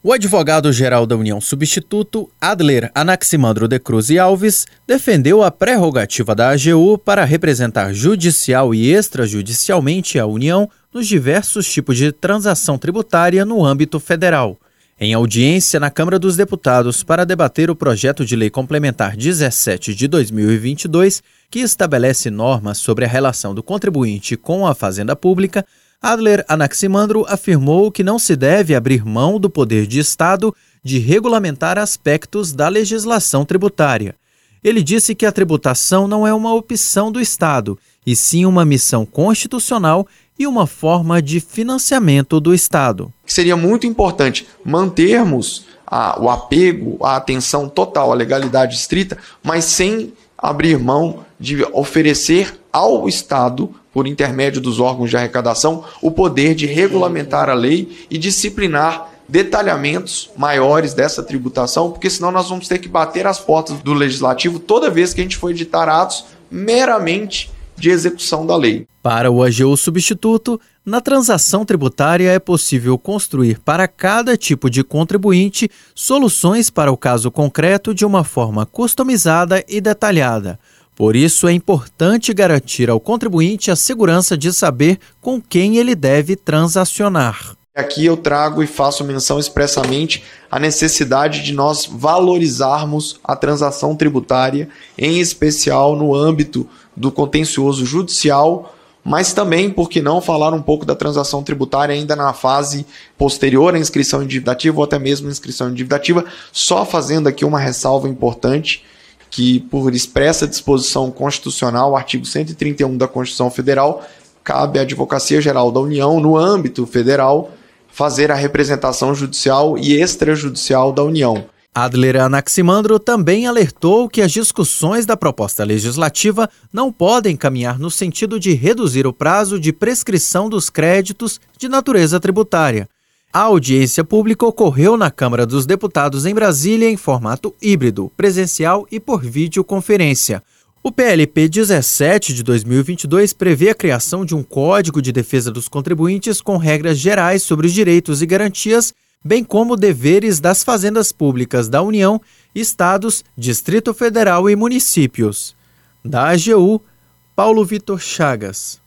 O advogado-geral da União substituto, Adler Anaximandro de Cruz e Alves, defendeu a prerrogativa da AGU para representar judicial e extrajudicialmente a União nos diversos tipos de transação tributária no âmbito federal. Em audiência na Câmara dos Deputados para debater o projeto de lei complementar 17 de 2022, que estabelece normas sobre a relação do contribuinte com a Fazenda Pública, Adler Anaximandro afirmou que não se deve abrir mão do poder de Estado de regulamentar aspectos da legislação tributária. Ele disse que a tributação não é uma opção do Estado, e sim uma missão constitucional e uma forma de financiamento do Estado. Seria muito importante mantermos o apego, a atenção total à legalidade estrita, mas sem abrir mão de oferecer ao Estado, por intermédio dos órgãos de arrecadação, o poder de regulamentar a lei e disciplinar detalhamentos maiores dessa tributação, porque senão nós vamos ter que bater as portas do Legislativo toda vez que a gente for editar atos meramente de execução da lei. Para o AGU substituto, na transação tributária é possível construir para cada tipo de contribuinte soluções para o caso concreto de uma forma customizada e detalhada. Por isso, é importante garantir ao contribuinte a segurança de saber com quem ele deve transacionar. Aqui eu trago e faço menção expressamente à necessidade de nós valorizarmos a transação tributária, em especial no âmbito do contencioso judicial, mas também, por que não, falar um pouco da transação tributária ainda na fase posterior à inscrição endividativa ou até mesmo inscrição endividativa, só fazendo aqui uma ressalva importante, que por expressa disposição constitucional, artigo 131 da Constituição Federal, cabe à Advocacia Geral da União, no âmbito federal, fazer a representação judicial e extrajudicial da União. Adler Anaximandro também alertou que as discussões da proposta legislativa não podem caminhar no sentido de reduzir o prazo de prescrição dos créditos de natureza tributária. A audiência pública ocorreu na Câmara dos Deputados em Brasília em formato híbrido, presencial e por videoconferência. O PLP 17 de 2022 prevê a criação de um Código de Defesa dos Contribuintes com regras gerais sobre os direitos e garantias, bem como deveres das fazendas públicas da União, Estados, Distrito Federal e municípios. Da AGU, Paulo Vitor Chagas.